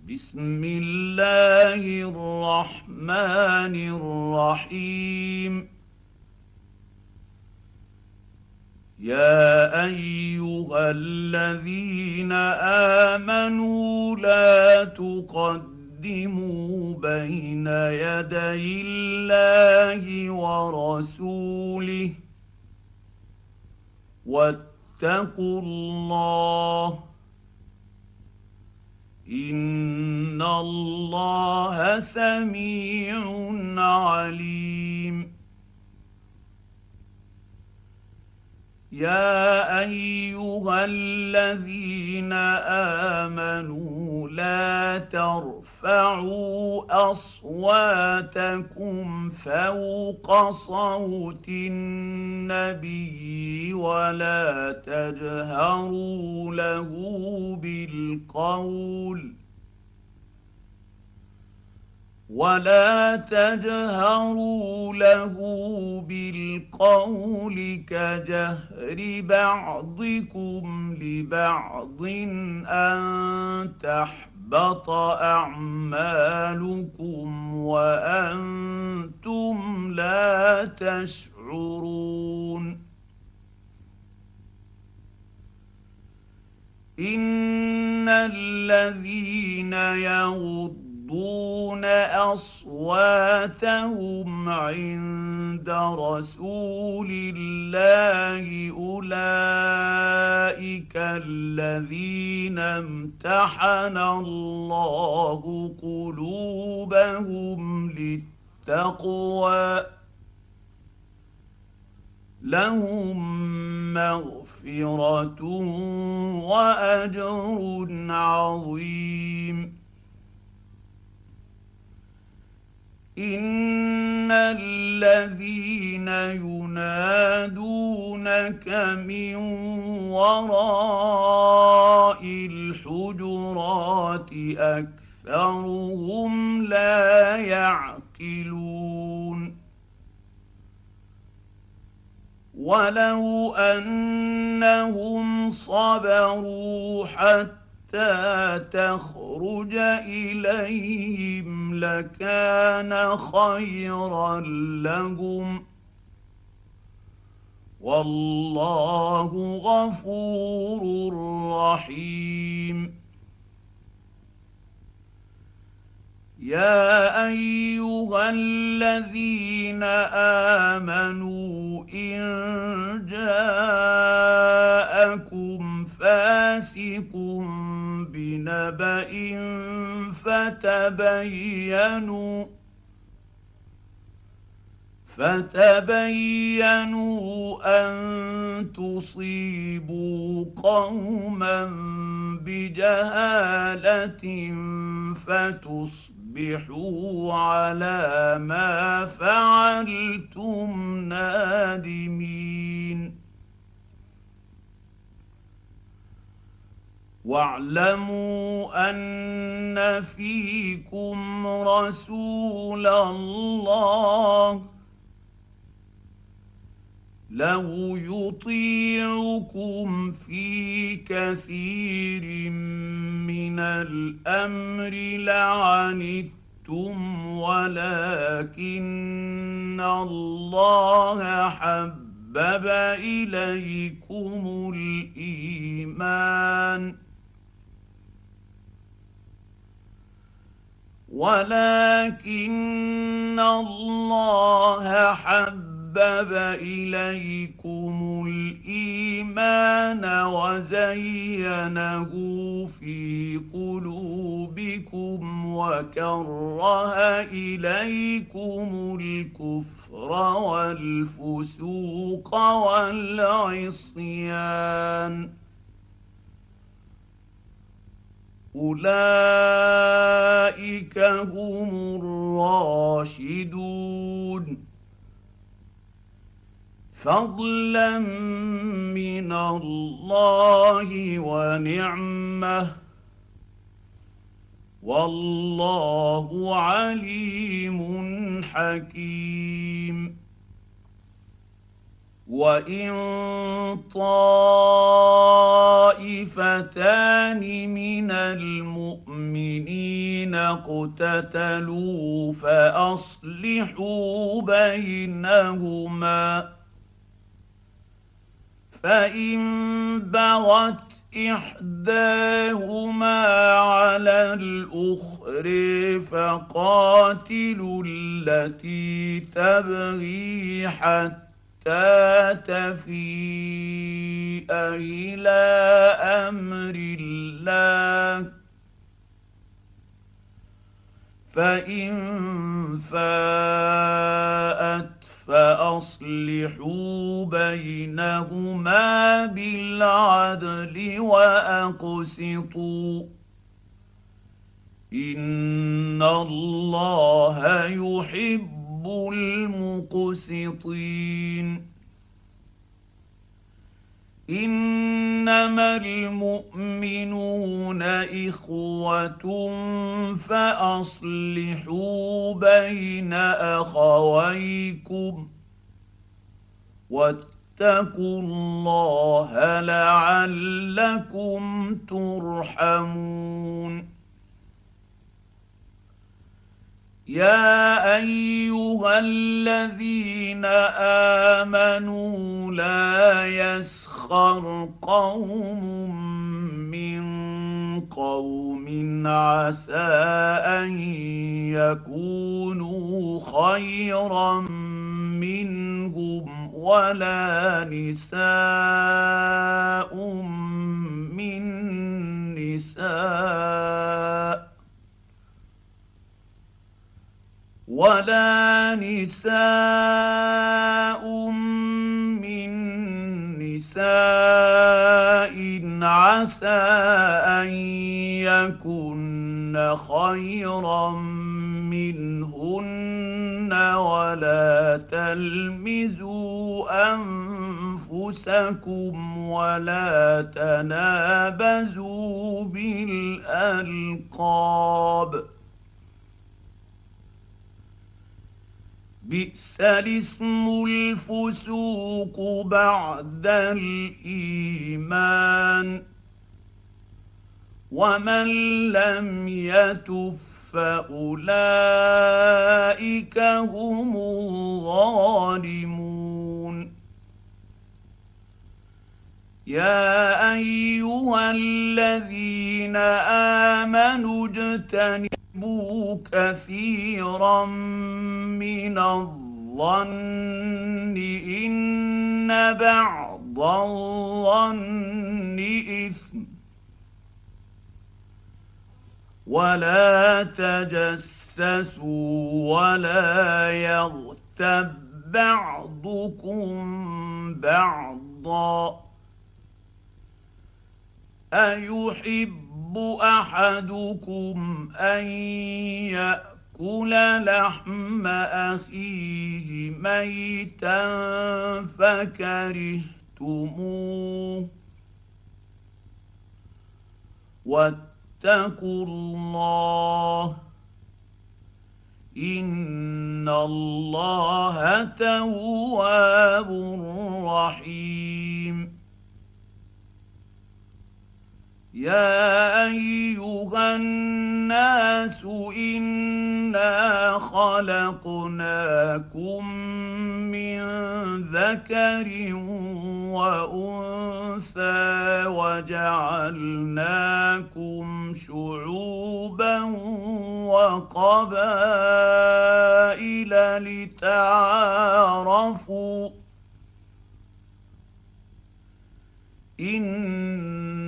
بسم الله الرحمن الرحيم. يا ايها الذين امنوا لا تقدموا بين يدي الله ورسوله واتقوا الله ان الله سميع عليم. يا ايها الذين امنوا لا ترفعوا اصواتكم فوق صوت النبي ولا تجهروا له بالقول كجهر بعضكم لبعض ان تحبط اعمالكم وانتم لا تشعرون. ان الذين يغضون اصواتهم عند رسول الله اولئك الذين امتحن الله قلوبهم للتقوى لهم مغفرة وأجر عظيم. إن الذين ينادونك من وراء الحجرات أكثرهم لا يعقلون. ولو أنهم صبروا حتى تخرج إليهم لكان خيرا لهم والله غفور رحيم. يا ايها الذين امنوا ان جاءكم فاسق بنبأ فتبينوا ان تصيبوا قوما بجهاله فتصبحوا على ما فعلتم نادمين. واعلموا ان فيكم رسول الله لو يطيعكم في كثير من الامر لعنتم ولكن الله حبب اليكم الايمان إليكم الإيمان وزينه في قلوبكم وكره إليكم الكفر والفسوق والعصيان أولئك هم الراشدون فضلا من الله ونعمه والله عليم حكيم. وان طائفتان من المؤمنين اقتتلوا فاصلحوا بينهما فان بغت احداهما على الاخر فقاتلوا التي تبغي حتى تفيء الى امر الله فان فاءت فاصلحوا بينهما بالعدل واقسطوا ان الله يحب المقسطين انما المؤمنون اخوه فاصلحوا بين اخويكم واتقوا الله لعلكم ترحمون يا ايها الذين امنوا لا يسخر قوم من قوم عسى ان يكونوا خيرا منهم ولا نساء من نساء عسى أن يكن خيرا منهن ولا تلمزوا أنفسكم ولا تنابزوا بالألقاب بئس الاسم الفسوق بعد الإيمان ومن لم يتب فأولئك هم الظالمون يا أيها الذين آمنوا اجتنبوا كثيرا من الظن إن بعض الظن إثم ولا تجسسوا ولا يغتب بعضكم بعضا أيحب أحدكم أن يأكل لحم أخيه ميتا فكرهتموه واتقوا الله إن الله تواب رحيم يا أيها الناس إنا خلقناكم من ذكر وأنثى وجعلناكم شعوبا وقبائل لتعارفوا إن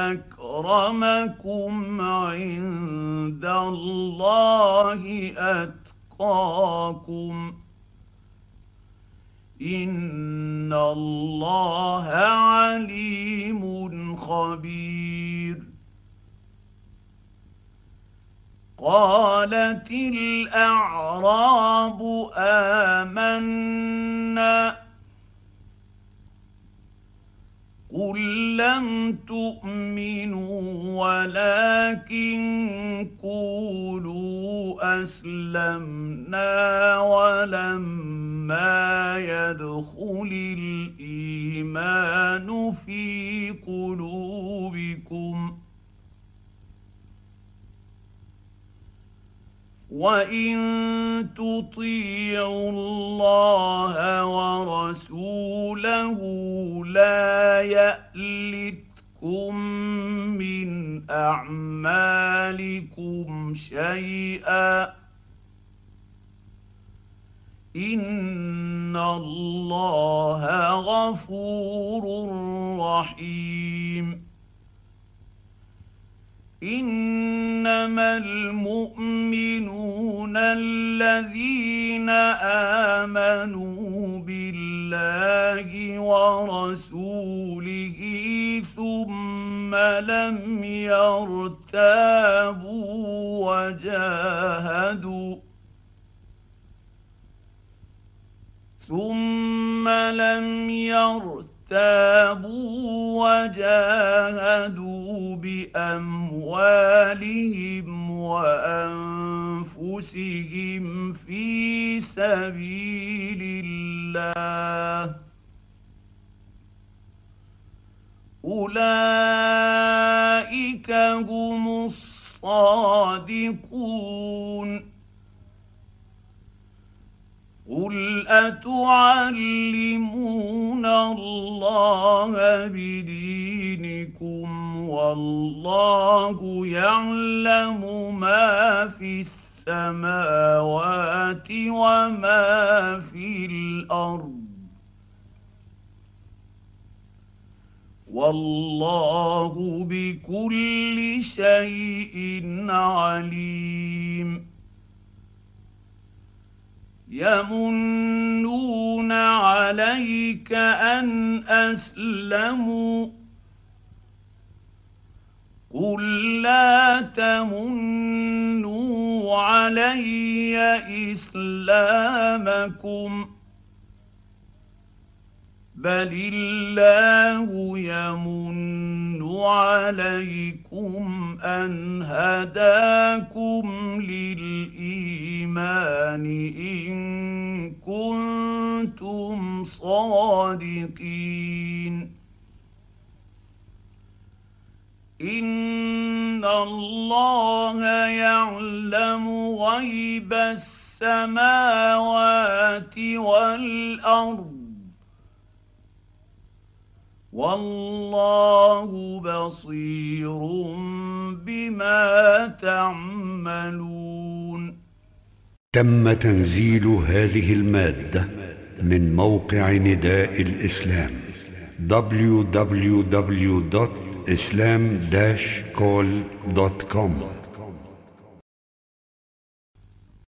أكرمكم عند الله أتقاكم إن الله عليم خبير قالت الأعراب آمنا قل لم تؤمنوا ولكن قولوا أسلمنا ولما ولما يدخل الإيمان في قلوبكم وإن تطيعوا الله ورسوله لا يألتكم من أعمالكم شيئا إن الله غفور رحيم إنما المؤمنون الذين آمنوا بالله ورسوله ثم لم يرتابوا وجاهدوا بأموالهم وأنفسهم في سبيل الله أولئك هم الصادقون قل أتعلمون الله بدينكم والله يعلم ما في السماوات وما في الأرض والله بكل شيء عليم يمنون عليك أن أسلموا قل لا تمنوا علي إسلامكم بل الله يمن عليكم أن هداكم للإيمان إن كنتم صادقين إن الله يعلم غيب السماوات والأرض والله بصير بما تعملون. تم تنزيل هذه المادة من موقع نداء الإسلام www.islam-call.com